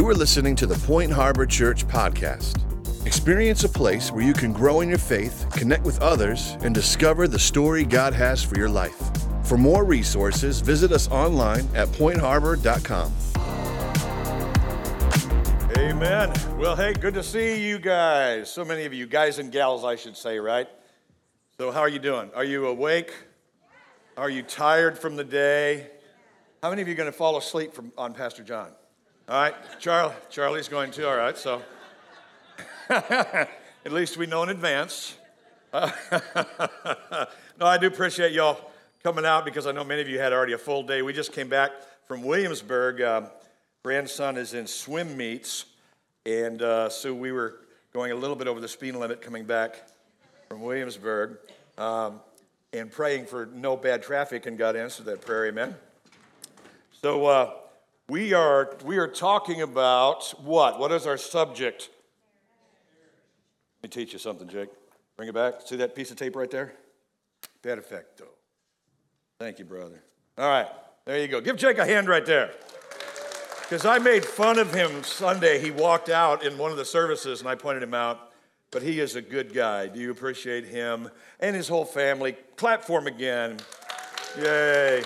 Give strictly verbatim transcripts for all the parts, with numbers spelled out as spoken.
You are listening to the Point Harbor Church podcast. Experience a place where you can grow in your faith, connect with others, and discover the story God has for your life. For more resources, visit us online at point harbor dot com. Amen. Well, hey, good to see you guys. So many of you, guys and gals, I should say, right? So how are you doing? Are you awake? Are you tired from the day? How many of you are going to fall asleep from, on Pastor John? All right, Charlie, Charlie's going to, all right, so at least we know in advance. Uh, no, I do appreciate y'all coming out because I know many of you had already a full day. We just came back from Williamsburg. Uh, grandson is in swim meets, and uh, so we were going a little bit over the speed limit coming back from Williamsburg um, and praying for no bad traffic, and God answered that prayer, amen. So, uh, We are we are talking about what? What is our subject? Let me teach you something, Jake. Bring it back. See that piece of tape right there? Perfecto. Thank you, brother. All right, there you go. Give Jake a hand right there. Because I made fun of him Sunday. He walked out in one of the services, and I pointed him out. But he is a good guy. Do you appreciate him and his whole family? Clap for him again. Yay.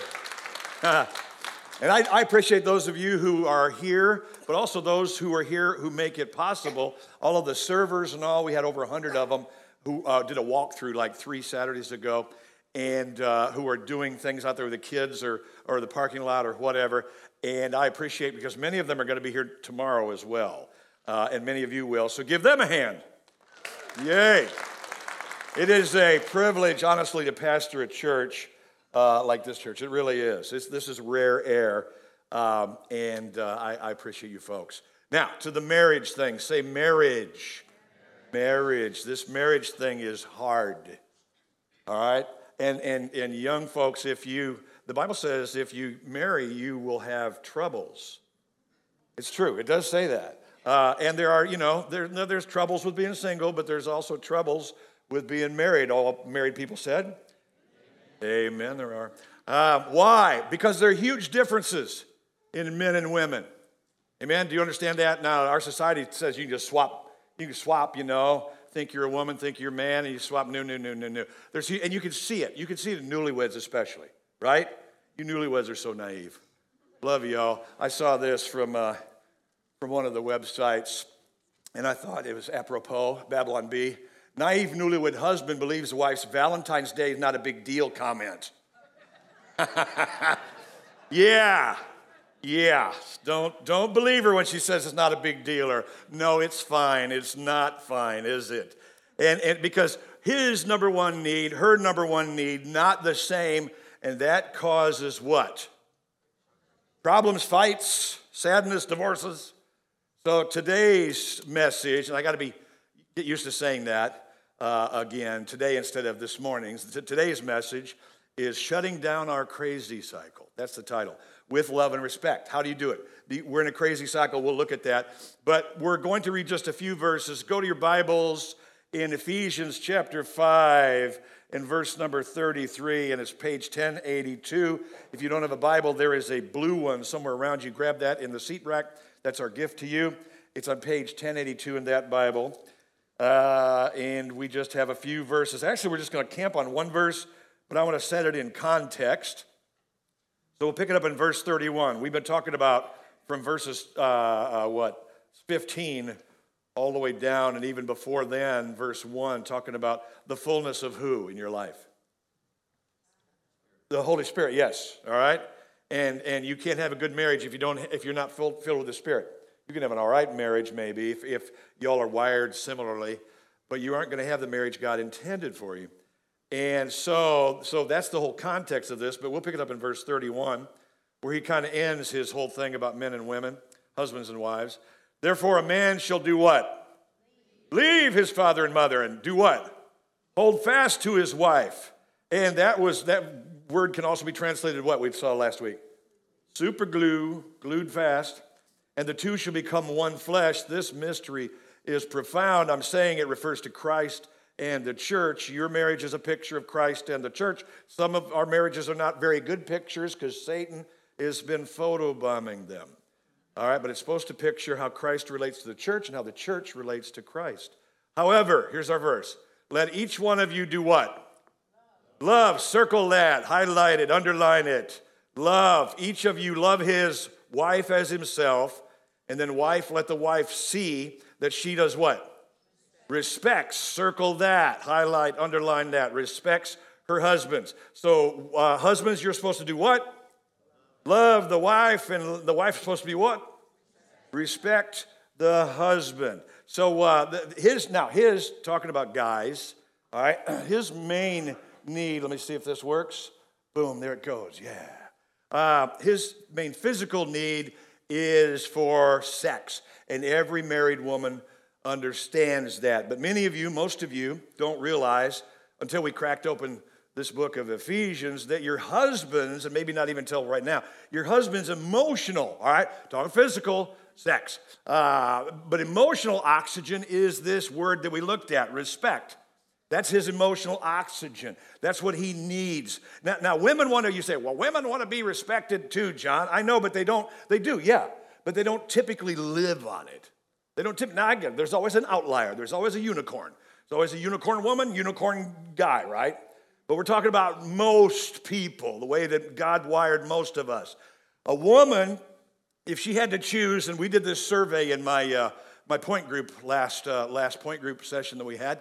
And I, I appreciate those of you who are here, but also those who are here who make it possible. All of the servers and all, we had over one hundred of them who uh, did a walkthrough like three Saturdays ago, and uh, who are doing things out there with the kids or, or the parking lot or whatever. And I appreciate because many of them are going to be here tomorrow as well, uh, and many of you will. So give them a hand. Yay. It is a privilege, honestly, to pastor a church Uh, like this church. It really is. It's, this is rare air, um, and uh, I, I appreciate you folks. Now, to the marriage thing. Say marriage. Marriage. This marriage thing is hard. All right? And, and, and young folks, if you, the Bible says if you marry, you will have troubles. It's true. It does say that. Uh, and there are, you know, there, no, there's troubles with being single, but there's also troubles with being married. All married people said. Amen, there are. Uh, why? Because there are huge differences in men and women. Amen, do you understand that? Now, our society says you can just swap. You can swap, you know, think you're a woman, think you're a man, and you swap, no, no, no, no, no. There's, and you can see it. You can see it in newlyweds especially, right? You newlyweds are so naive. Love y'all. I saw this from, uh, from one of the websites, and I thought it was apropos, Babylon Bee. Naive newlywed husband believes wife's Valentine's Day is not a big deal comment. yeah, yeah. Don't, don't believe her when she says it's not a big deal or, no, it's fine. It's not fine, is it? And, and because his number one need, her number one need, not the same, and that causes what? Problems, fights, sadness, divorces. So today's message, and I got to be get used to saying that, Uh, again, today instead of this morning's. Today's message is Shutting Down Our Crazy Cycle. That's the title. With love and respect. How do you do it? We're in a crazy cycle. We'll look at that. But we're going to read just a few verses. Go to your Bibles in Ephesians chapter five and verse number thirty-three, and it's page ten eighty-two. If you don't have a Bible, there is a blue one somewhere around you. Grab that in the seat rack. That's our gift to you. It's on page ten eighty-two in that Bible. Uh, and we just have a few verses. Actually, we're just going to camp on one verse, but I want to set it in context. So we'll pick it up in verse thirty-one. We've been talking about from verses, uh, uh, what, fifteen all the way down, and even before then, verse one, talking about the fullness of who in your life? The Holy Spirit, yes, all right? And and you can't have a good marriage if you don't if you're not filled, filled with the Spirit. You can have an all right marriage maybe if, if y'all are wired similarly, but you aren't going to have the marriage God intended for you. And so, so that's the whole context of this, but we'll pick it up in verse thirty-one, where he kind of ends his whole thing about men and women, husbands and wives. Therefore, a man shall do what? Leave his father and mother and do what? Hold fast to his wife. And that was that word can also be translated what we saw last week. Super glue, glued fast. And the two shall become one flesh. This mystery is profound. I'm saying it refers to Christ and the church. Your marriage is a picture of Christ and the church. Some of our marriages are not very good pictures because Satan has been photobombing them. All right, but it's supposed to picture how Christ relates to the church and how the church relates to Christ. However, here's our verse. Let each one of you do what? Love. Circle that, highlight it, underline it. Love. Each of you love his wife as himself, and then wife, let the wife see that she does what? Respects. Circle that, highlight, underline that. Respects her husbands. So uh, husbands, you're supposed to do what? Love the wife, and the wife's supposed to be what? Respect the husband. So uh, the, his, now his, talking about guys, all right, his main need, let me see if this works. Boom, there it goes, yeah. Uh, his main physical need is for sex, and every married woman understands that. But many of you, most of you, don't realize until we cracked open this book of Ephesians that your husbands, and maybe not even till right now, your husband's emotional, all right? Talking physical, sex. Uh, but emotional oxygen is this word that we looked at, respect. That's his emotional oxygen. That's what he needs. Now, now women want to, you say, well, women want to be respected too, John. I know, but they don't, they do, yeah. But they don't typically live on it. They don't typically, now again, there's always an outlier. There's always a unicorn. There's always a unicorn woman, unicorn guy, right? But we're talking about most people, the way that God wired most of us. A woman, if she had to choose, and we did this survey in my uh, my point group last uh, last point group session that we had,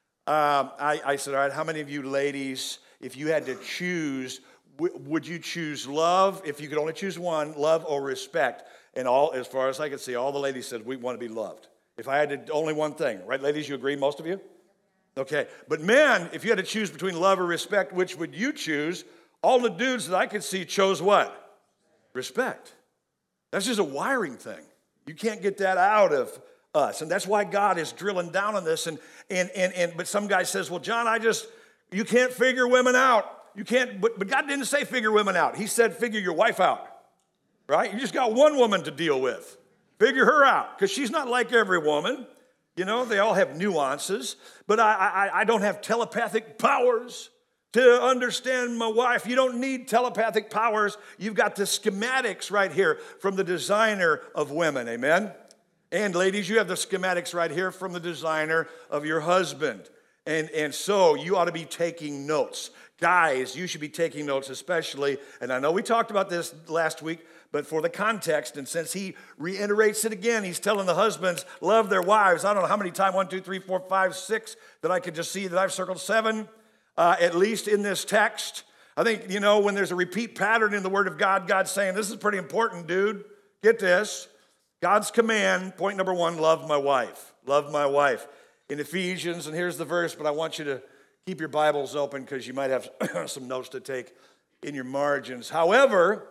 um, I, I said, all right, how many of you ladies, if you had to choose, w- would you choose love? If you could only choose one, love or respect? And all, as far as I could see, all the ladies said, we want to be loved. If I had to, only one thing, right, ladies, you agree, most of you? Okay, but men, if you had to choose between love or respect, which would you choose? All the dudes that I could see chose what? Respect. That's just a wiring thing. You can't get that out of us, and that's why God is drilling down on this. And and and and but some guy says, "Well, John, I just you can't figure women out. You can't." But but God didn't say figure women out. He said figure your wife out. Right? You just got one woman to deal with. Figure her out, because she's not like every woman. You know, they all have nuances, but I, I, I don't have telepathic powers to understand my wife. You don't need telepathic powers. You've got the schematics right here from the designer of women, amen? And ladies, you have the schematics right here from the designer of your husband. And, and so you ought to be taking notes. Guys, you should be taking notes especially, and I know we talked about this last week, but for the context, and since he reiterates it again, he's telling the husbands, love their wives. I don't know how many times, one, two, three, four, five, six, that I could just see that I've circled seven, uh, at least in this text. I think, you know, when there's a repeat pattern in the Word of God, God's saying, this is pretty important, dude. Get this. God's command, point number one, love my wife. Love my wife. In Ephesians, and here's the verse, but I want you to keep your Bibles open because you might have some notes to take in your margins. However,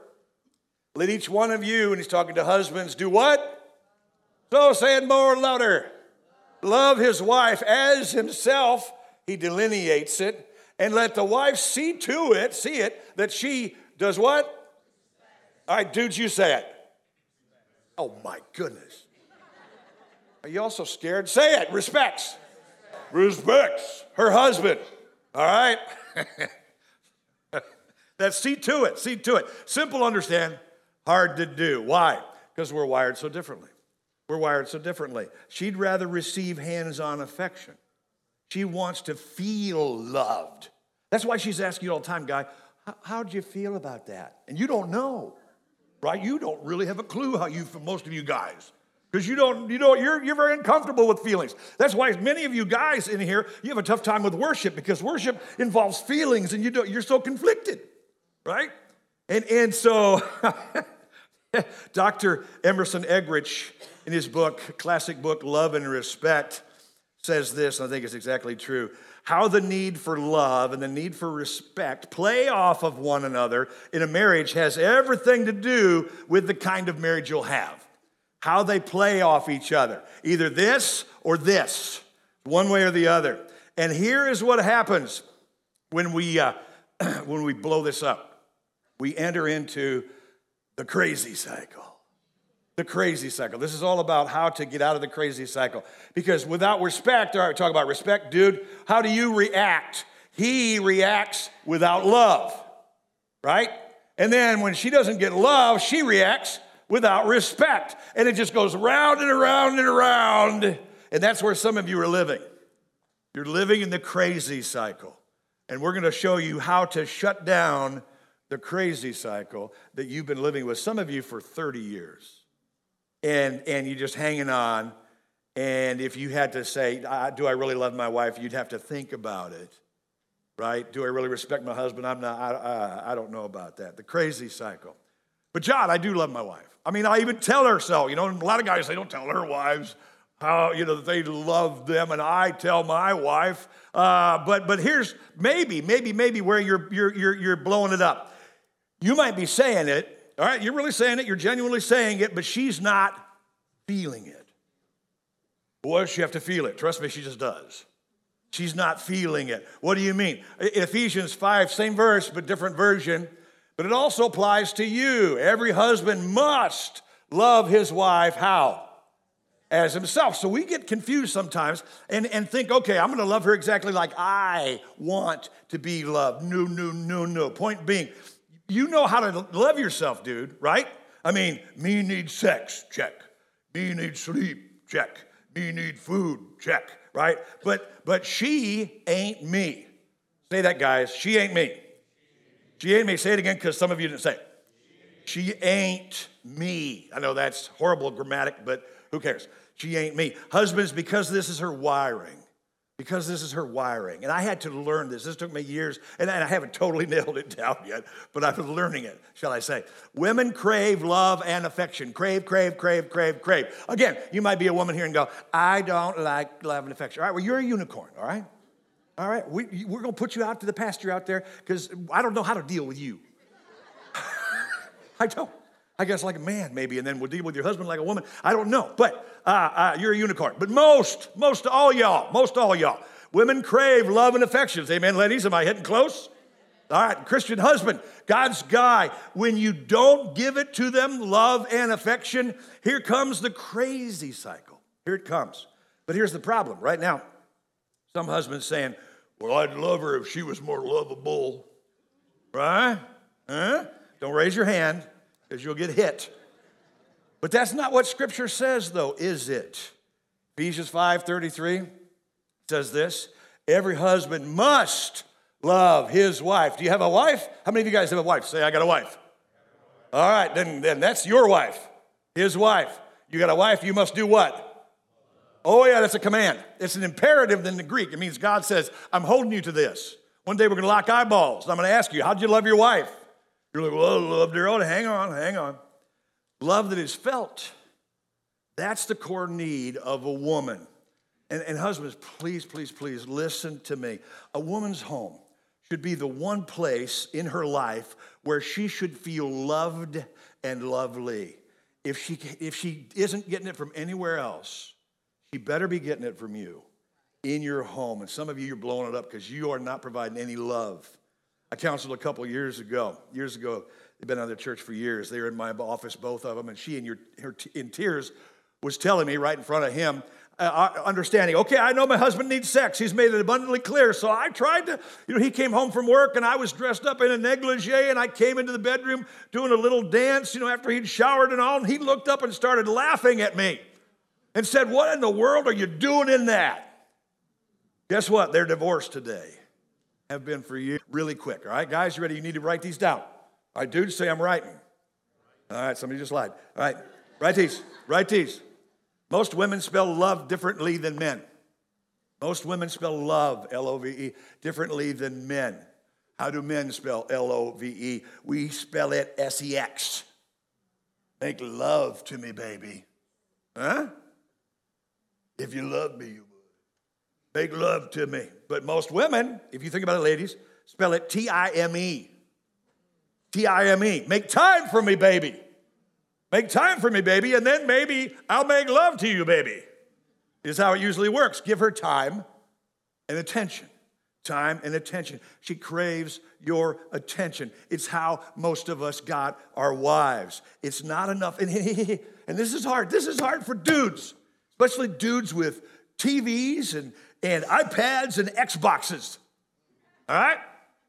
let each one of you, and he's talking to husbands, do what? So say it more louder. Love his wife as himself. He delineates it. And let the wife see to it, see it, that she does what? All right, dudes, you say it. Oh, my goodness. Are you all so scared? Say it. Respects. Respects her husband. All right? That's see to it. See to it. Simple, understand. Hard to do. Why? Because we're wired so differently. We're wired so differently. She'd rather receive hands-on affection. She wants to feel loved. That's why she's asking you all the time, guy, how'd you feel about that? And you don't know, right? You don't really have a clue how you feel, most of you guys. Because you don't, you don't, you're, you're very uncomfortable with feelings. That's why many of you guys in here, you have a tough time with worship, because worship involves feelings, and you don't, you're so conflicted, right? And, and so Doctor Emerson Eggerichs, in his book, classic book, Love and Respect, says this, and I think it's exactly true. How the need for love and the need for respect play off of one another in a marriage has everything to do with the kind of marriage you'll have. How they play off each other. Either this or this, one way or the other. And here is what happens when we, uh, when we blow this up. We enter into the crazy cycle. The crazy cycle. This is all about how to get out of the crazy cycle. Because without respect, all right, talk about respect, dude, how do you react? He reacts without love, right? And then when she doesn't get love, she reacts without respect. And it just goes round and around and around. And that's where some of you are living. You're living in the crazy cycle. And we're going to show you how to shut down the crazy cycle that you've been living with, some of you for thirty years. And, and you're just hanging on. And if you had to say, do I really love my wife? You'd have to think about it, right? Do I really respect my husband? I'm not, I, I, I don't know about that. The crazy cycle. But John, I do love my wife. I mean, I even tell her so. You know, a lot of guys, they don't tell their wives how, you know, that they love them, and I tell my wife. Uh, but but here's maybe, maybe, maybe where you're, you're, you're, you're blowing it up. You might be saying it, all right? You're really saying it. You're genuinely saying it, but she's not feeling it. Boy, does she have to feel it. Trust me, she just does. She's not feeling it. What do you mean? Ephesians five, same verse, but different version. But it also applies to you. Every husband must love his wife, how? As himself. So we get confused sometimes and, and think, okay, I'm going to love her exactly like I want to be loved. No, no, no, no. Point being, you know how to love yourself, dude, right? I mean, me need sex, check. Me need sleep, check. Me need food, check, right? But but she ain't me. Say that, guys. She ain't me. She ain't me. Say it again, because some of you didn't say it. She ain't me. I know that's horrible grammatic, but who cares? She ain't me. Husbands, because this is her wiring. Because this is her wiring. And I had to learn this. This took me years, and I haven't totally nailed it down yet, but I've been learning it, shall I say. Women crave love and affection. Crave, crave, crave, crave, crave. Again, you might be a woman here and go, I don't like love and affection. All right, well, you're a unicorn, all right? All right, we, we're going to put you out to the pasture out there because I don't know how to deal with you. I don't. I guess like a man maybe, and then we'll deal with your husband like a woman. I don't know, but uh, uh, you're a unicorn. But most, most all y'all, most all y'all, women crave love and affections. Amen, ladies? Am I hitting close? All right, Christian husband, God's guy. When you don't give it to them, love and affection, here comes the crazy cycle. Here it comes. But here's the problem. Right now, some husbands saying, well, I'd love her if she was more lovable. Right? Huh? Don't raise your hand, because you'll get hit. But that's not what Scripture says, though, is it? Ephesians five thirty-three says this, every husband must love his wife. Do you have a wife? How many of you guys have a wife? Say, I got a wife. All right, then, then that's your wife, his wife. You got a wife, you must do what? Oh, yeah, that's a command. It's an imperative in the Greek. It means God says, I'm holding you to this. One day we're going to lock eyeballs. And I'm going to ask you, how'd you love your wife? You're like, well, I loved her. Oh, hang on, hang on. Love that is felt. That's the core need of a woman. And, and husbands, please, please, please listen to me. A woman's home should be the one place in her life where she should feel loved and lovely. If she, if she isn't getting it from anywhere else, she better be getting it from you in your home. And some of you, you're blowing it up because you are not providing any love. I counseled a couple years ago. Years ago, they've been out of the church for years. They were in my office, both of them, and she, in, your, her, in tears, was telling me right in front of him, uh, understanding, okay, I know my husband needs sex. He's made it abundantly clear. So I tried to, you know, he came home from work, and I was dressed up in a negligee, and I came into the bedroom doing a little dance, you know, after he'd showered and all, and he looked up and started laughing at me and said, what in the world are you doing in that? Guess what? They're divorced today. Have been for years. Really quick. All right, guys, you ready? You need to write these down. All right, dudes, say I'm writing. All right, somebody just lied. All right, write these. Write these. Most women spell love differently than men. Most women spell love, L O V E, differently than men. How do men spell L O V E? We spell it S E X. Make love to me, baby. Huh? If you love me, you would. Make love to me. But most women, if you think about it, ladies, spell it T I M E. T I M E. Make time for me, baby. Make time for me, baby, and then maybe I'll make love to you, baby. Is how it usually works. Give her time and attention. Time and attention. She craves your attention. It's how most of us got our wives. It's not enough. And, and this is hard. This is hard for dudes, especially dudes with T Vs and, and iPads and Xboxes. All right?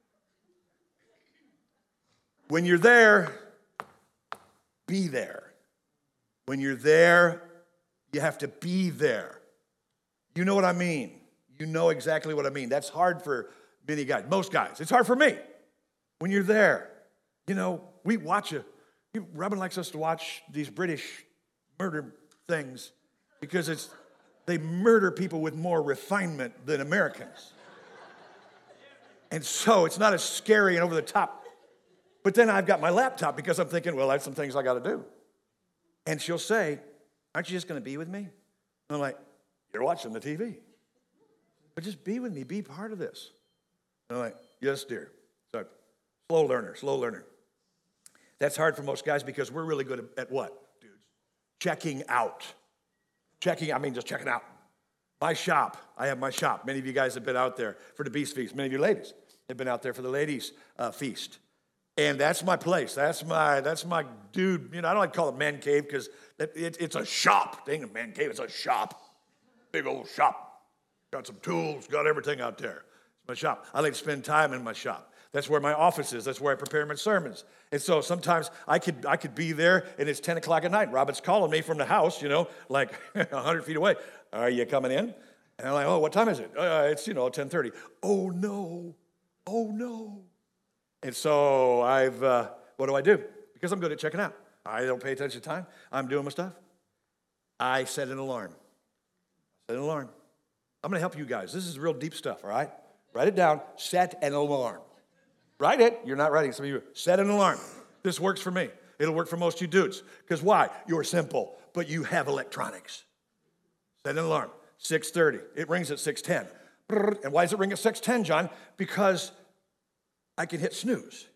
When you're there, be there. When you're there, you have to be there. You know what I mean. You know exactly what I mean. That's hard for many guys, most guys. It's hard for me. When you're there, you know, we watch a, Robin likes us to watch these British murder things because it's, they murder people with more refinement than Americans. And so it's not as scary and over the top. But then I've got my laptop because I'm thinking, well, that's some things I got to do. And she'll say, aren't you just going to be with me? And I'm like, you're watching the T V. But just be with me. Be part of this. And I'm like, yes, dear. So slow learner, slow learner. That's hard for most guys because we're really good at, at what, dudes? Checking out. Checking, I mean, just checking out. My shop, I have my shop. Many of you guys have been out there for the Beast Feast. Many of you ladies have been out there for the ladies' uh, feast. And that's my place. That's my that's my dude. You know, I don't like to call it man cave because it, it, it's a shop. It ain't a man cave, it's a shop. Big old shop. Got some tools, got everything out there. It's my shop. I like to spend time in my shop. That's where my office is. That's where I prepare my sermons. And so sometimes I could I could be there and it's ten o'clock at night. Robin's calling me from the house, you know, like one hundred feet away. Are you coming in? And I'm like, oh, what time is it? Uh, it's, you know, ten thirty. Oh, no. Oh, no. And so I've, uh, what do I do? Because I'm good at checking out. I don't pay attention to time. I'm doing my stuff. I set an alarm. Set an alarm. I'm going to help you guys. This is real deep stuff, all right? Write it down. Set an alarm. Write it. You're not writing. Some of you, set an alarm. This works for me. It'll work for most of you dudes. Because why? You're simple, but you have electronics. Set an alarm. six thirty. It rings at six ten. And why does it ring at six ten, John? Because I can hit snooze.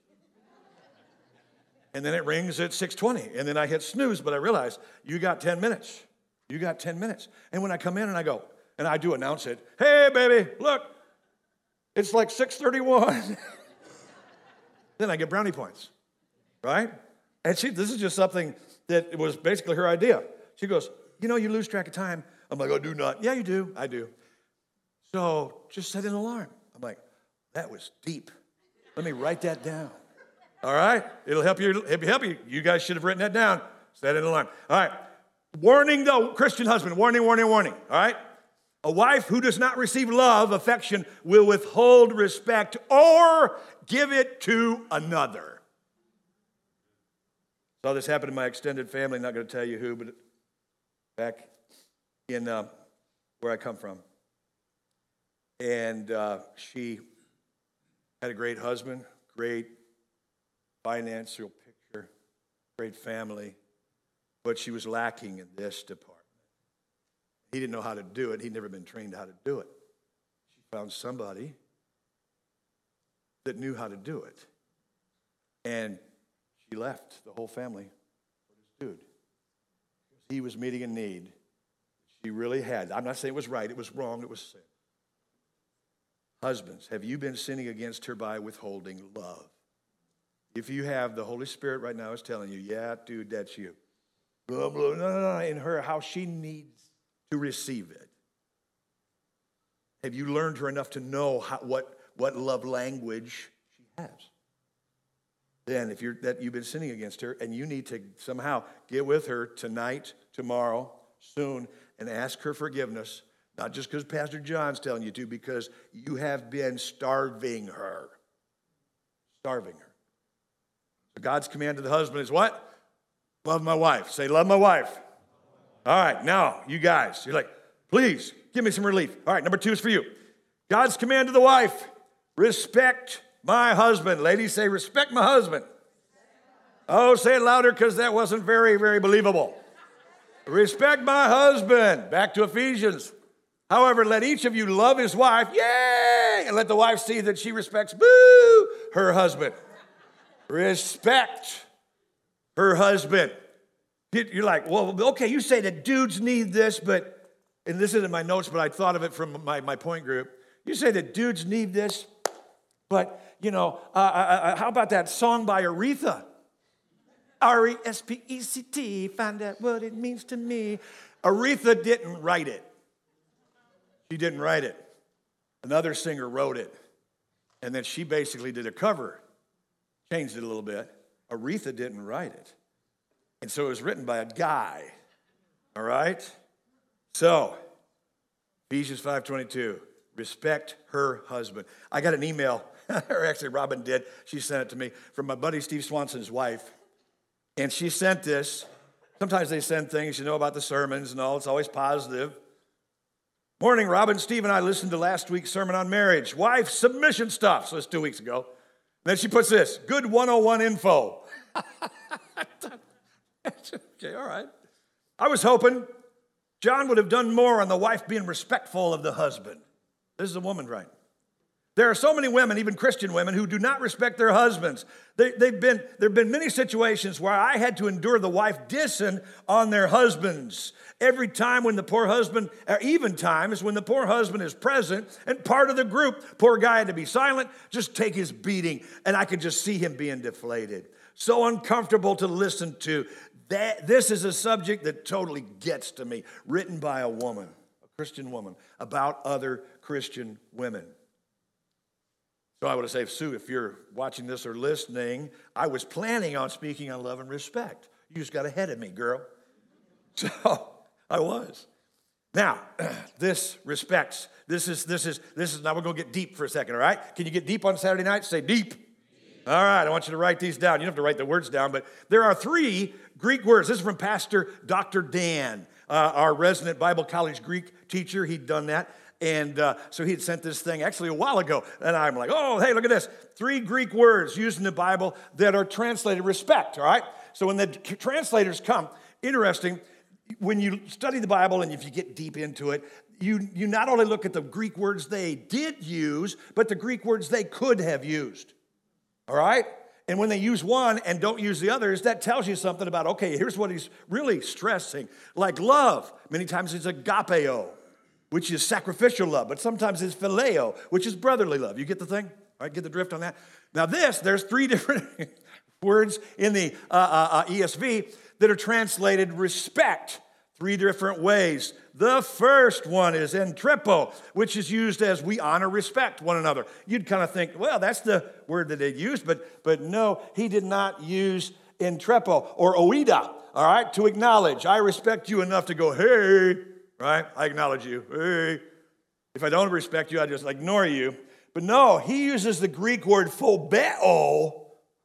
And then it rings at six twenty. And then I hit snooze, but I realize you got ten minutes. You got ten minutes. And when I come in and I go, and I do announce it, hey, baby, look, it's like six thirty-one. Then I get brownie points, right? And she, this is just something that was basically her idea. She goes, you know, you lose track of time. I'm like, oh, do not. Yeah, you do. I do. So just set an alarm. I'm like, that was deep. Let me write that down. All right? It'll help you. It'll help you. You guys should have written that down. Set an alarm. All right. Warning, though, Christian husband. Warning, warning, warning. All right? A wife who does not receive love, affection, will withhold respect or give it to another. Saw this happen in my extended family. Not going to tell you who, but back in uh, where I come from. And uh, she had a great husband, great financial picture, great family, but she was lacking in this department. He didn't know how to do it. He'd never been trained how to do it. She found somebody that knew how to do it. And she left the whole family for this dude. He was meeting a need she really had. I'm not saying it was right. It was wrong. It was sin. Husbands, have you been sinning against her by withholding love? If you have, the Holy Spirit right now is telling you, yeah, dude, that's you. Blah, blah, no, no, no, in her, how she needs to receive it. Have you learned her enough to know how, what, what love language she has? Then, if you're that you've been sinning against her and you need to somehow get with her tonight, tomorrow, soon, and ask her forgiveness, not just because Pastor John's telling you to, because you have been starving her. Starving her. So God's command to the husband is what? Love my wife. Say, love my wife. All right, now, you guys, you're like, please, give me some relief. All right, number two is for you. God's command to the wife, respect my husband. Ladies, say, respect my husband. Oh, say it louder because that wasn't very, very believable. Respect my husband. Back to Ephesians. However, let each of you love his wife, yay, and let the wife see that she respects, boo, her husband. Respect her husband. You're like, well, okay, you say that dudes need this, but, and this isn't in my notes, but I thought of it from my, my point group. You say that dudes need this, but, you know, uh, uh, how about that song by Aretha? R E S P E C T, find out what it means to me. Aretha didn't write it. She didn't write it. Another singer wrote it. And then she basically did a cover, changed it a little bit. Aretha didn't write it. And so it was written by a guy. All right? So, Ephesians five twenty-two, respect her husband. I got an email, or actually Robin did, she sent it to me, from my buddy Steve Swanson's wife. And she sent this. Sometimes they send things, you know, about the sermons and all. It's always positive. Morning, Robin. Steve and I listened to last week's sermon on marriage. Wife submission stuff. So it's two weeks ago. Then she puts this, good one oh one info. Okay, all right. I was hoping John would have done more on the wife being respectful of the husband. This is a woman, right? There are so many women, even Christian women, who do not respect their husbands. They, they've been, there have been many situations where I had to endure the wife dissing on their husbands. Every time when the poor husband, or even times when the poor husband is present and part of the group, poor guy had to be silent, just take his beating, and I could just see him being deflated. So uncomfortable to listen to. That, this is a subject that totally gets to me, written by a woman, a Christian woman, about other Christian women. So I would say, Sue, if you're watching this or listening, I was planning on speaking on love and respect. You just got ahead of me, girl. So I was. Now, this respects. This is, this is, this is, now we're going to get deep for a second, all right? Can you get deep on Saturday night? Say deep. deep. All right, I want you to write these down. You don't have to write the words down, but there are three Greek words. This is from Pastor Doctor Dan, uh, our resident Bible college Greek teacher. He'd done that. And uh, so he had sent this thing actually a while ago. And I'm like, oh, hey, look at this. Three Greek words used in the Bible that are translated respect, all right? So when the translators come, interesting, when you study the Bible and if you get deep into it, you, you not only look at the Greek words they did use, but the Greek words they could have used, all right? And when they use one and don't use the others, that tells you something about, okay, here's what he's really stressing. Like love, many times it's agapeo, which is sacrificial love, but sometimes it's phileo, which is brotherly love. You get the thing? All right, get the drift on that? Now this, there's three different words in the uh, uh, uh, E S V that are translated respect, three different ways. The first one is entrepo, which is used as we honor, respect one another. You'd kind of think, well, that's the word that they used, but, but no, he did not use entrepo or oida, all right, to acknowledge. I respect you enough to go, hey, right? I acknowledge you. Hey. If I don't respect you, I just ignore you. But no, he uses the Greek word phobeo,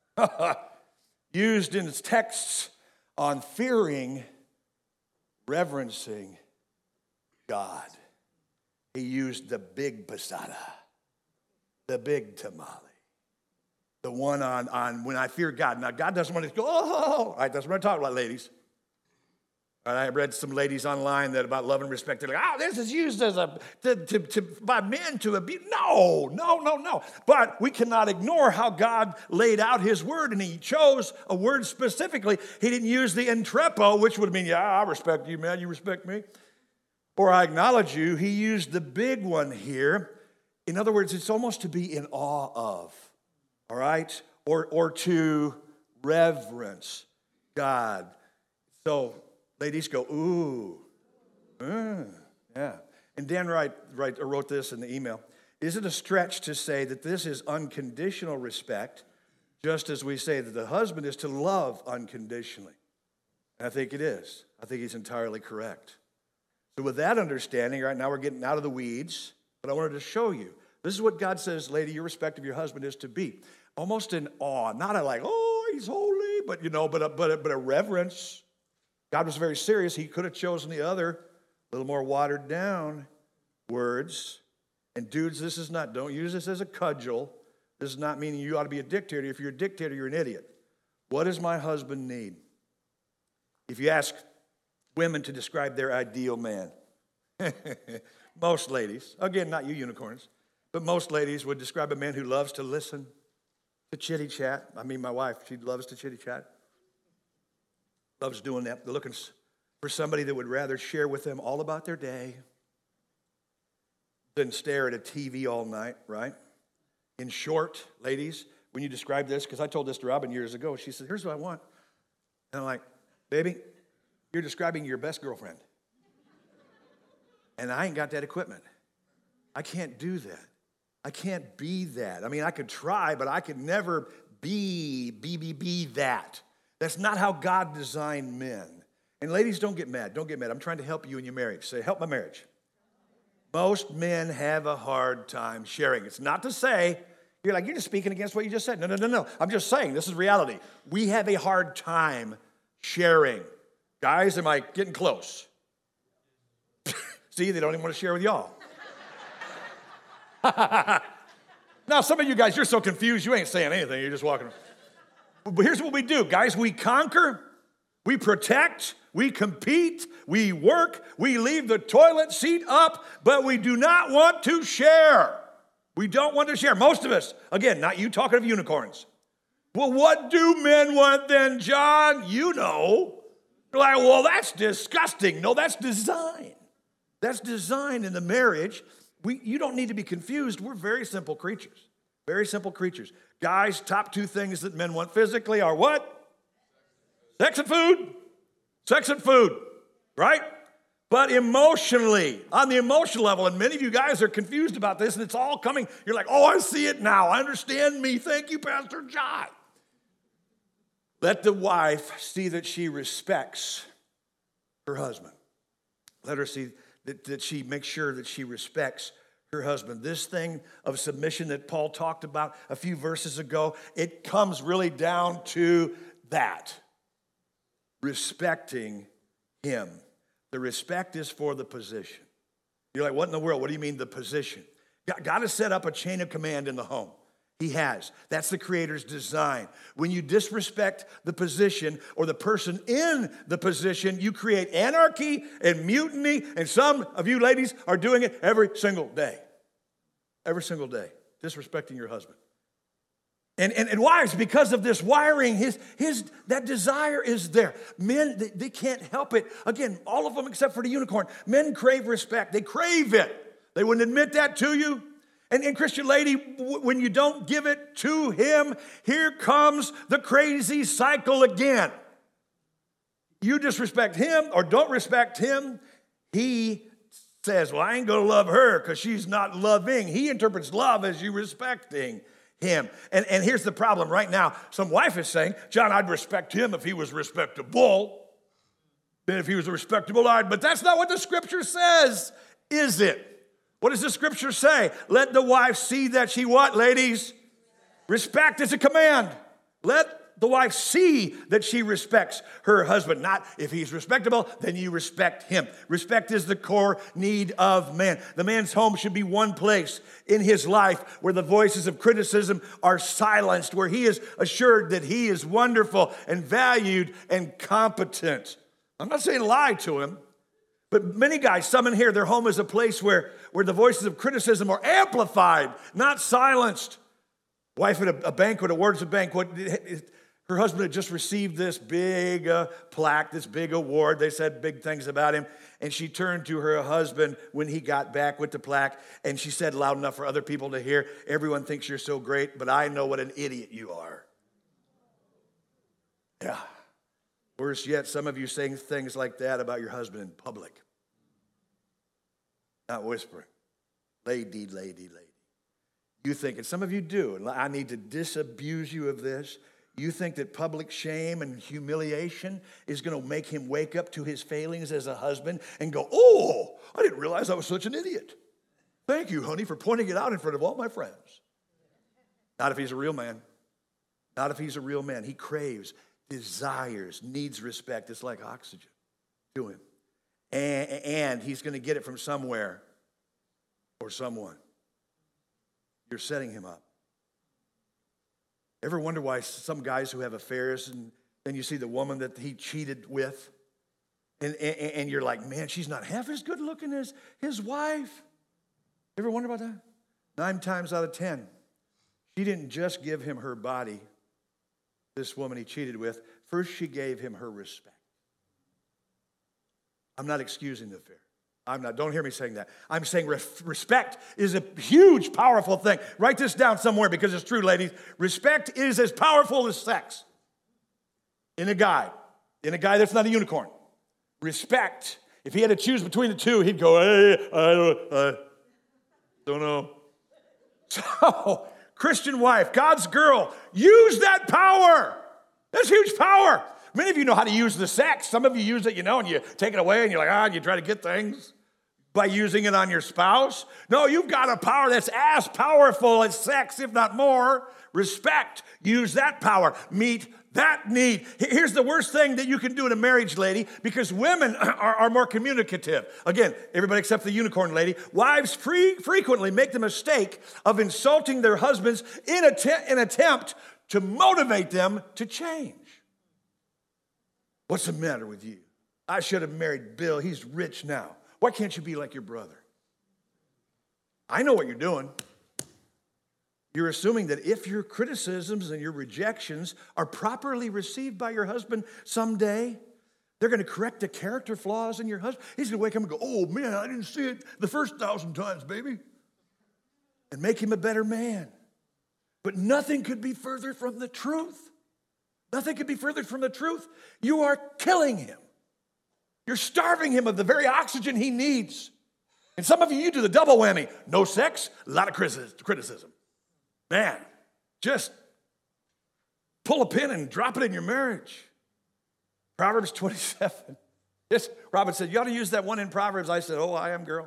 used in his texts on fearing, reverencing God. He used the big pasada, the big tamale, the one on, on when I fear God. Now, God doesn't want to go, oh, all right, that's what I'm talking about, ladies. And I read some ladies online that about love and respect. They're like, oh, this is used as a to, to, to, by men to abuse. No, no, no, no. But we cannot ignore how God laid out his word, and he chose a word specifically. He didn't use the entrepo, which would mean, yeah, I respect you, man. You respect me. Or I acknowledge you. He used the big one here. In other words, it's almost to be in awe of, all right? Or, or to reverence God. So, ladies go, ooh, uh, yeah. And Dan Wright, Wright wrote this in the email. Is it a stretch to say that this is unconditional respect, just as we say that the husband is to love unconditionally? And I think it is. I think he's entirely correct. So with that understanding, right now we're getting out of the weeds, but I wanted to show you. This is what God says, lady, your respect of your husband is to be. Almost in awe, not a like, oh, he's holy, but you know, but a, but a, but a reverence. God was very serious. He could have chosen the other, a little more watered down words. And dudes, this is not, don't use this as a cudgel. This is not meaning you ought to be a dictator. If you're a dictator, you're an idiot. What does my husband need? If you ask women to describe their ideal man, most ladies, again, not you unicorns, but most ladies would describe a man who loves to listen, to chitty chat. I mean, my wife, she loves to chitty chat. Loves doing that. They're looking for somebody that would rather share with them all about their day than stare at a T V all night, right? In short, ladies, when you describe this, because I told this to Robin years ago, she said, here's what I want. And I'm like, baby, you're describing your best girlfriend. And I ain't got that equipment. I can't do that. I can't be that. I mean, I could try, but I could never be, be, be, be that. That's not how God designed men. And ladies, don't get mad. Don't get mad. I'm trying to help you in your marriage. Say, help my marriage. Most men have a hard time sharing. It's not to say, you're like, you're just speaking against what you just said. No, no, no, no. I'm just saying, this is reality. We have a hard time sharing. Guys, am I getting close? See, they don't even want to share with y'all. Now, some of you guys, you're so confused, you ain't saying anything. You're just walking. But here's what we do, guys. We conquer, we protect, we compete, we work, we leave the toilet seat up, but we do not want to share. We don't want to share. Most of us, again, not you talking of unicorns. Well, what do men want then, John? You know. You're like, well, that's disgusting. No, that's design. That's design in the marriage. We, you don't need to be confused. We're very simple creatures. Very simple creatures. Guys, top two things that men want physically are what? Sex and food. Sex and food, right? But emotionally, on the emotional level, and many of you guys are confused about this, and it's all coming. You're like, oh, I see it now. I understand me. Thank you, Pastor John. Let the wife see that she respects her husband. Let her see that, that she makes sure that she respects her husband. This thing of submission that Paul talked about a few verses ago, it comes really down to that. Respecting him. The respect is for the position. You're like, what in the world? What do you mean the position? God has set up a chain of command in the home. He has. That's the Creator's design. When you disrespect the position or the person in the position, you create anarchy and mutiny, and some of you ladies are doing it every single day. Every single day, disrespecting your husband. And, and, and wives, because of this wiring, his, his, that desire is there. Men, they, they can't help it. Again, all of them except for the unicorn. Men crave respect. They crave it. They wouldn't admit that to you. And, and Christian lady, when you don't give it to him, here comes the crazy cycle again. You disrespect him or don't respect him, he says, well, I ain't going to love her because she's not loving. He interprets love as you respecting him. And, and here's the problem right now. Some wife is saying, John, I'd respect him if he was respectable. Then if he was a respectable, I'd, but that's not what the scripture says, is it? What does the scripture say? Let the wife see that she what, ladies? Respect is a command. Let the wife see that she respects her husband. Not if he's respectable, then you respect him. Respect is the core need of man. The man's home should be one place in his life where the voices of criticism are silenced, where he is assured that he is wonderful and valued and competent. I'm not saying lie to him, but many guys, some in here, their home is a place where, where the voices of criticism are amplified, not silenced. Wife at a, a banquet, a words of banquet, her husband had just received this big uh, plaque, this big award. They said big things about him. And she turned to her husband when he got back with the plaque, and she said loud enough for other people to hear, everyone thinks you're so great, but I know what an idiot you are. Yeah. Worse yet, some of you saying things like that about your husband in public. Not whispering. Lady, lady, lady. You think, and some of you do, and I need to disabuse you of this. You think that public shame and humiliation is going to make him wake up to his failings as a husband and go, oh, I didn't realize I was such an idiot. Thank you, honey, for pointing it out in front of all my friends. Not if he's a real man. Not if he's a real man. He craves, desires, needs respect. It's like oxygen to him. And, and he's going to get it from somewhere or someone. You're setting him up. Ever wonder why some guys who have affairs and then you see the woman that he cheated with and, and, and you're like, man, she's not half as good looking as his wife. Ever wonder about that? Nine times out of ten, she didn't just give him her body, this woman he cheated with. First, she gave him her respect. I'm not excusing the affair. I'm not, don't hear me saying that. I'm saying respect is a huge, powerful thing. Write this down somewhere because it's true, ladies. Respect is as powerful as sex in a guy, in a guy that's not a unicorn. Respect, if he had to choose between the two, he'd go, hey, I don't, I don't know. So, Christian wife, God's girl, use that power. That's huge power. Many of you know how to use the sex. Some of you use it, you know, and you take it away and you're like, ah, you try to get things by using it on your spouse. No, you've got a power that's as powerful as sex, if not more. Respect. Use that power. Meet that need. Here's the worst thing that you can do in a marriage, lady, because women are, are more communicative. Again, everybody except the unicorn lady. Wives free, frequently make the mistake of insulting their husbands in att- an attempt to motivate them to change. What's the matter with you? I should have married Bill. He's rich now. Why can't you be like your brother? I know what you're doing. You're assuming that if your criticisms and your rejections are properly received by your husband someday, they're going to correct the character flaws in your husband. He's going to wake up and go, oh, man, I didn't see it the first thousand times, baby. And make him a better man. But nothing could be further from the truth. Nothing could be further from the truth. You are killing him. You're starving him of the very oxygen he needs. And some of you, you do the double whammy. No sex, a lot of criticism. Man, just pull a pin and drop it in your marriage. Proverbs twenty-seven. This, Robin said, you ought to use that one in Proverbs. I said, oh, I am, girl.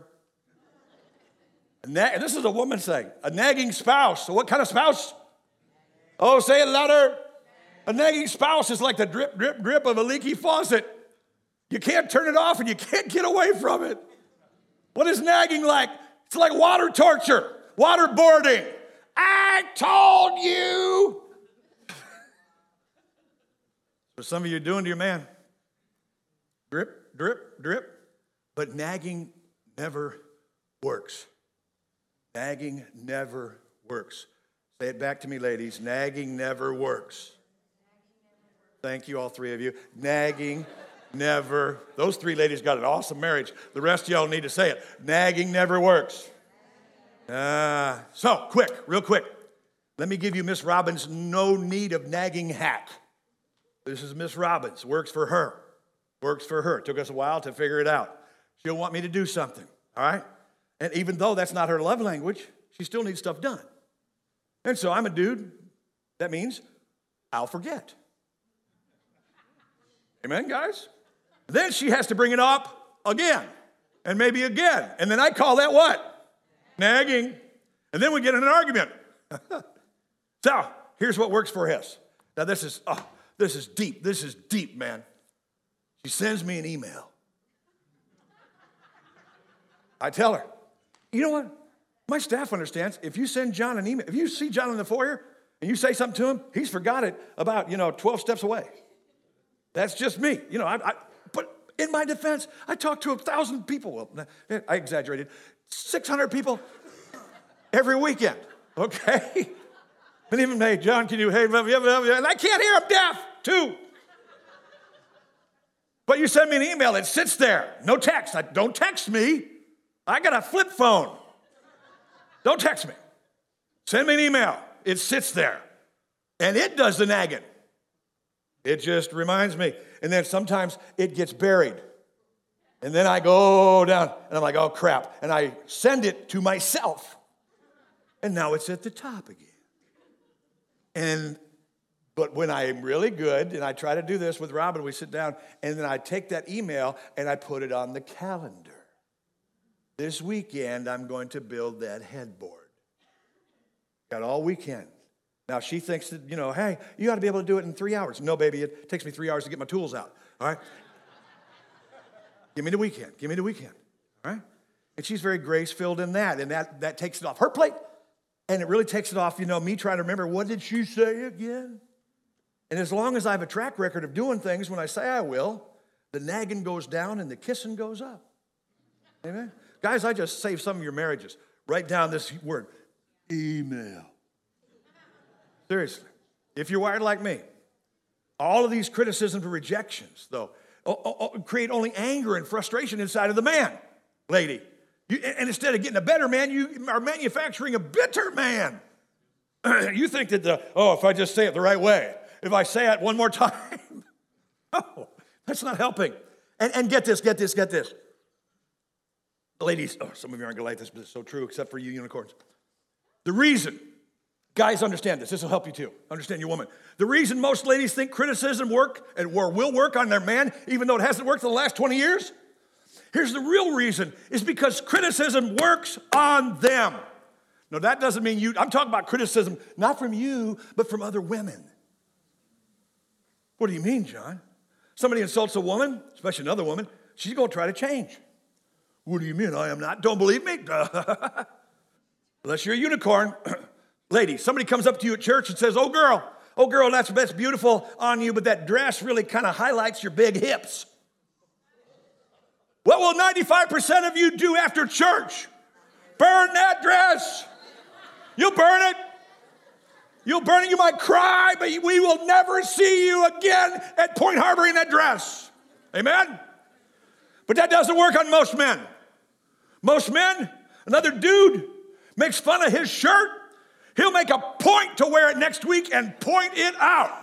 A nag- this is a woman saying, a nagging spouse. So what kind of spouse? Oh, say it louder. A nagging spouse is like the drip, drip, drip of a leaky faucet. You can't turn it off and you can't get away from it. What is nagging like? It's like water torture, waterboarding. I told you. So some of you are doing to your man. Drip, drip, drip. But nagging never works. Nagging never works. Say it back to me, ladies. Nagging never works. Thank you, all three of you. Nagging never. Those three ladies got an awesome marriage. The rest of y'all need to say it. Nagging never works. Uh, so, quick, real quick. Let me give you Miss Robbins' no need of nagging hack. This is Miss Robbins. Works for her. Works for her. It took us a while to figure it out. She'll want me to do something, all right? And even though that's not her love language, she still needs stuff done. And so I'm a dude. That means I'll forget. Amen, guys? Then she has to bring it up again, and maybe again. And then I call that what? Nagging. And then we get in an argument. So, here's what works for us. Now, this is, oh, this is deep. This is deep, man. She sends me an email. I tell her, you know what? My staff understands. If you send John an email, if you see John in the foyer and you say something to him, he's forgot it about, you know, twelve steps away. That's just me. You know, I, I but in my defense, I talked to a thousand people. Well, I exaggerated. six hundred people every weekend, okay? And even, hey, John, can you, hey, blah, blah, blah, blah, and I can't hear, I'm deaf, too. But you send me an email, it sits there. No text. I, don't text me. I got a flip phone. Don't text me. Send me an email. It sits there. And it does the nagging. It just reminds me. And then sometimes it gets buried. And then I go down, and I'm like, oh, crap. And I send it to myself. And now it's at the top again. And, but when I'm really good, and I try to do this with Robin, we sit down, and then I take that email, and I put it on the calendar. This weekend, I'm going to build that headboard. Got all weekend. Now, she thinks that, you know, hey, you ought to be able to do it in three hours. No, baby, it takes me three hours to get my tools out, all right? Give me the weekend. Give me the weekend, all right? And she's very grace-filled in that, and that, that takes it off her plate, and it really takes it off, you know, me trying to remember, what did she say again? And as long as I have a track record of doing things when I say I will, the nagging goes down and the kissing goes up. Amen? Guys, I just saved some of your marriages. Write down this word, email. Seriously. If you're wired like me, all of these criticisms and rejections, though, create only anger and frustration inside of the man, lady. You, and instead of getting a better man, you are manufacturing a bitter man. You think that, the, oh, if I just say it the right way, if I say it one more time, oh, that's not helping. And, and get this, get this, get this. Ladies, oh, some of you aren't going to like this, but it's so true, except for you unicorns. The reason Guys, understand this. This will help you too. Understand your woman. The reason most ladies think criticism work and or will work on their man, even though it hasn't worked for the last twenty years, here's the real reason, is because criticism works on them. No, that doesn't mean you, I'm talking about criticism, not from you, but from other women. What do you mean, John? Somebody insults a woman, especially another woman, she's going to try to change. What do you mean, I am not? Don't believe me? Unless you're a unicorn. Lady, somebody comes up to you at church and says, oh, girl, oh, girl, that's, that's beautiful on you, but that dress really kind of highlights your big hips. What will ninety-five percent of you do after church? Burn that dress. You'll burn it. You'll burn it. You might cry, but we will never see you again at Point Harbor in that dress. Amen? But that doesn't work on most men. Most men, another dude makes fun of his shirt, he'll make a point to wear it next week and point it out.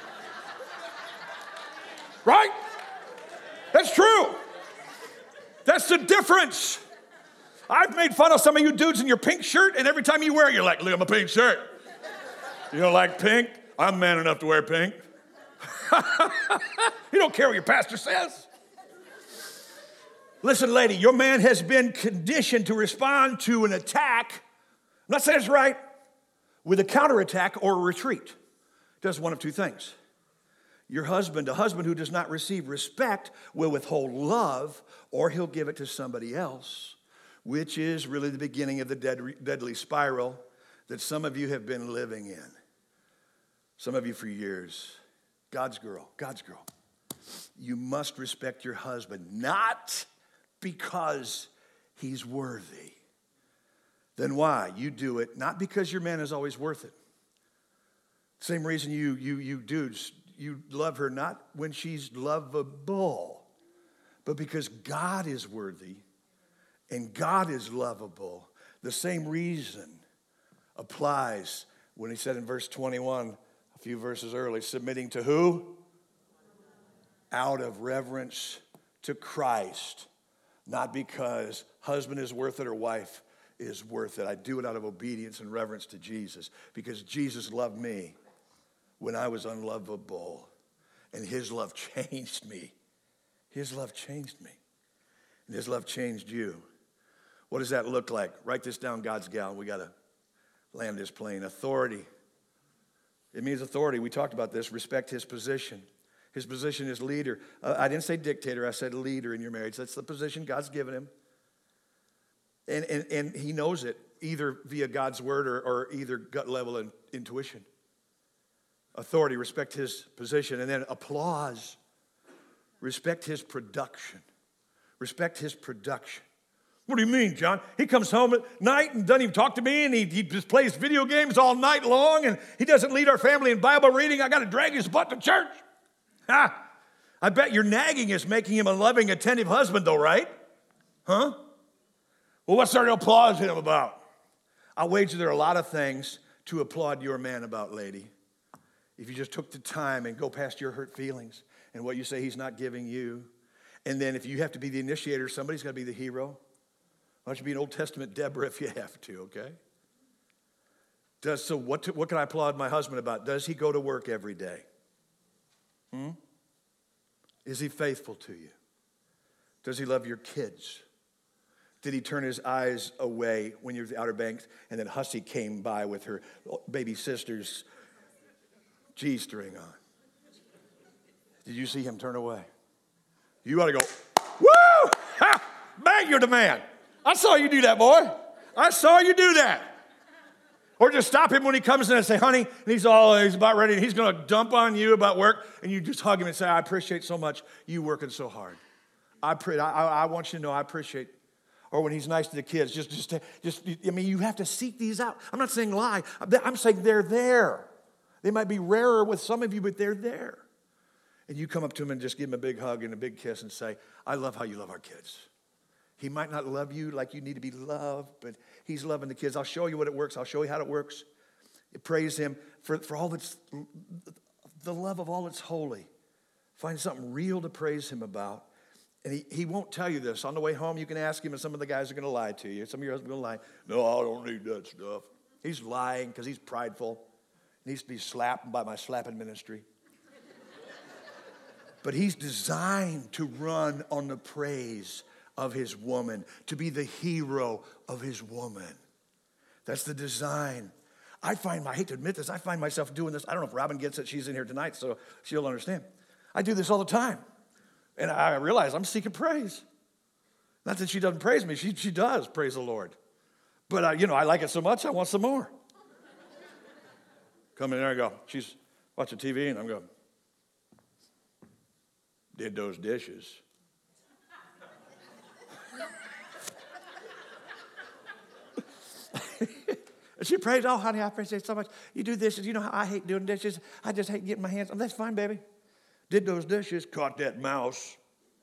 Right? That's true. That's the difference. I've made fun of some of you dudes in your pink shirt, and every time you wear it, you're like, look at my pink shirt. You don't like pink? I'm man enough to wear pink. You don't care what your pastor says. Listen, lady, your man has been conditioned to respond to an attack. I'm not saying it's right. With a counterattack or a retreat. Does one of two things. Your husband, a husband who does not receive respect, will withhold love, or he'll give it to somebody else, which is really the beginning of the dead, deadly spiral that some of you have been living in. Some of you for years. God's girl, God's girl. You must respect your husband, not because he's worthy. Then why? You do it not because your man is always worth it. Same reason you you you dudes, you love her not when she's lovable, but because God is worthy and God is lovable. The same reason applies when he said in verse twenty-one, a few verses early, submitting to who? Out of reverence to Christ. Not because husband is worth it or wife is worth it. I do it out of obedience and reverence to Jesus because Jesus loved me when I was unlovable, and his love changed me. His love changed me, and his love changed you. What does that look like? Write this down, God's gal. We got to land this plane. Authority. It means authority. We talked about this. Respect his position. His position is leader. Uh, I didn't say dictator. I said leader in your marriage. That's the position God's given him. And, and, and he knows it either via God's word or, or either gut level and intuition. Authority, respect his position. And then applause. Respect his production. Respect his production. What do you mean, John? He comes home at night and doesn't even talk to me, and he, he just plays video games all night long, and he doesn't lead our family in Bible reading. I got to drag his butt to church. Ha! I bet your nagging is making him a loving, attentive husband, though, right? Huh? Well, what's there to applaud him about? I'll wager there are a lot of things to applaud your man about, lady. If you just took the time and go past your hurt feelings and what you say he's not giving you. And then if you have to be the initiator, somebody's got to be the hero. Why don't you be an Old Testament Deborah if you have to, okay? Does, so what, to, what can I applaud my husband about? Does he go to work every day? Hmm? Is he faithful to you? Does he love your kids? Did he turn his eyes away when you were at the Outer Banks and then Hussey came by with her baby sister's G-string on? Did you see him turn away? You ought to go, woo! Ha! Bang, you're the man. I saw you do that, boy. I saw you do that. Or just stop him when he comes in and say, honey, and he's all, he's about ready, and he's going to dump on you about work, and you just hug him and say, I appreciate so much you working so hard. I, pray, I, I want you to know I appreciate. Or when he's nice to the kids, just, just, just, I mean, you have to seek these out. I'm not saying lie. I'm saying they're there. They might be rarer with some of you, but they're there. And you come up to him and just give him a big hug and a big kiss and say, I love how you love our kids. He might not love you like you need to be loved, but he's loving the kids. I'll show you what it works. I'll show you how it works. Praise him for, for all that's, the love of all that's holy. Find something real to praise him about. And he, he won't tell you this. On the way home, you can ask him, and some of the guys are going to lie to you. Some of your husbands are going to lie. No, I don't need that stuff. He's lying because he's prideful. He needs to be slapped by my slapping ministry. But he's designed to run on the praise of his woman, to be the hero of his woman. That's the design. I find, I hate to admit this, I find myself doing this. I don't know if Robin gets it. She's in here tonight, so she'll understand. I do this all the time. And I realize I'm seeking praise. Not that she doesn't praise me. She, she does, praise the Lord. But, uh, you know, I like it so much, I want some more. Come in there and go, she's watching T V, and I'm going, did those dishes. And she prays, oh, honey, I appreciate it so much. You do this, you know how I hate doing dishes. I just hate getting my hands on. That's fine, baby. Did those dishes, caught that mouse.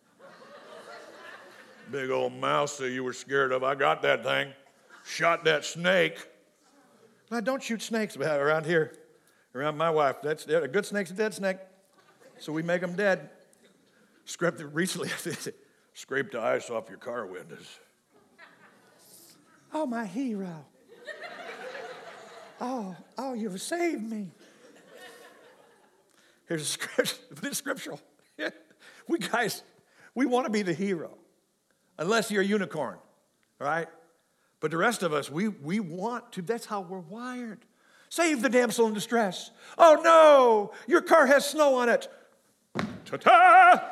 Big old mouse that you were scared of. I got that thing. Shot that snake. Now, don't shoot snakes around here, around my wife. That's a good snake's a dead snake. So we make them dead. Scraped recently, scraped the ice off your car windows. Oh, my hero. Oh, oh, you've saved me. Here's a scripture, it's scriptural. We guys, we want to be the hero, unless you're a unicorn, right? But the rest of us, we, we want to, that's how we're wired. Save the damsel in distress. Oh no, your car has snow on it. Ta-ta!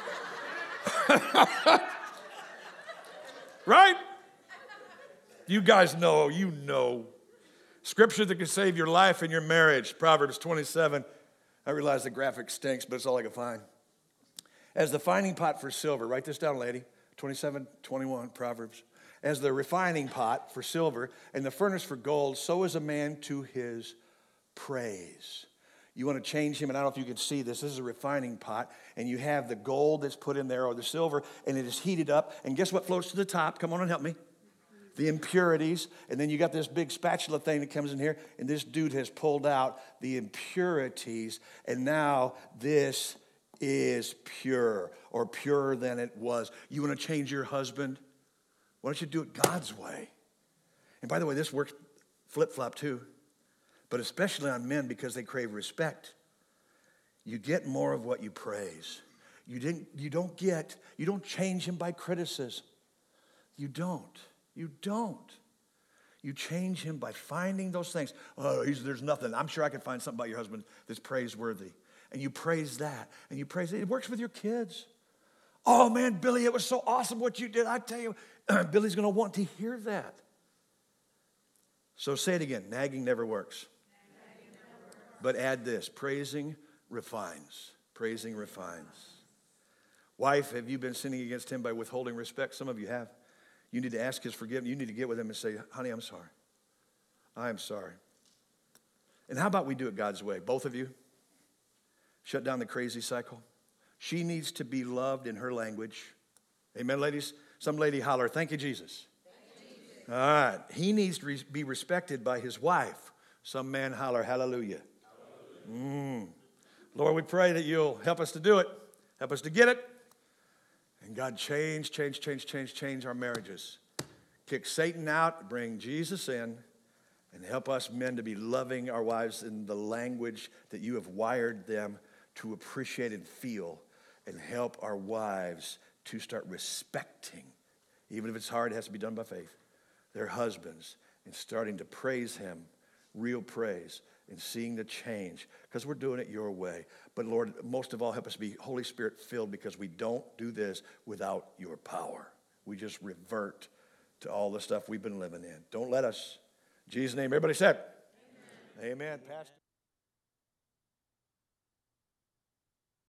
Right? You guys know, you know. Scripture that can save your life and your marriage. Proverbs twenty-seven. I realize the graphic stinks, but it's all I can find. As the refining pot for silver, write this down, lady. twenty-seven, twenty-one, Proverbs. As the refining pot for silver and the furnace for gold, so is a man to his praise. You want to change him, and I don't know if you can see this. This is a refining pot, and you have the gold that's put in there or the silver, and it is heated up. And guess what floats to the top? Come on and help me. The impurities, and then you got this big spatula thing that comes in here, and this dude has pulled out the impurities, and now this is pure, or purer than it was. You want to change your husband? Why don't you do it God's way? And by the way, this works flip-flop too, but especially on men because they crave respect. You get more of what you praise. You didn't. You don't get, you don't change him by criticism. You don't. You don't. You change him by finding those things. Oh, he's, there's nothing. I'm sure I could find something about your husband that's praiseworthy. And you praise that. And you praise it. It works with your kids. Oh, man, Billy, it was so awesome what you did. I tell you, Billy's going to want to hear that. So say it again. Nagging never works. Nagging never works. But add this. Praising refines. Praising refines. Wife, have you been sinning against him by withholding respect? Some of you have. You need to ask his forgiveness. You need to get with him and say, honey, I'm sorry. I am sorry. And how about we do it God's way? Both of you, shut down the crazy cycle. She needs to be loved in her language. Amen, ladies? Some lady holler, thank you, Jesus. Thank you, Jesus. All right. He needs to be respected by his wife. Some man holler, hallelujah. Hallelujah. Mm. Lord, we pray that you'll help us to do it. Help us to get it. And God, change, change, change, change, change our marriages. Kick Satan out, bring Jesus in, and help us men to be loving our wives in the language that you have wired them to appreciate and feel, and help our wives to start respecting, even if it's hard, it has to be done by faith, their husbands, and starting to praise him, real praise, and seeing the change, because we're doing it your way. But Lord, most of all, help us be Holy Spirit filled, because we don't do this without your power. We just revert to all the stuff we've been living in. Don't let us. In Jesus' name, everybody said, amen. Amen. Pastor.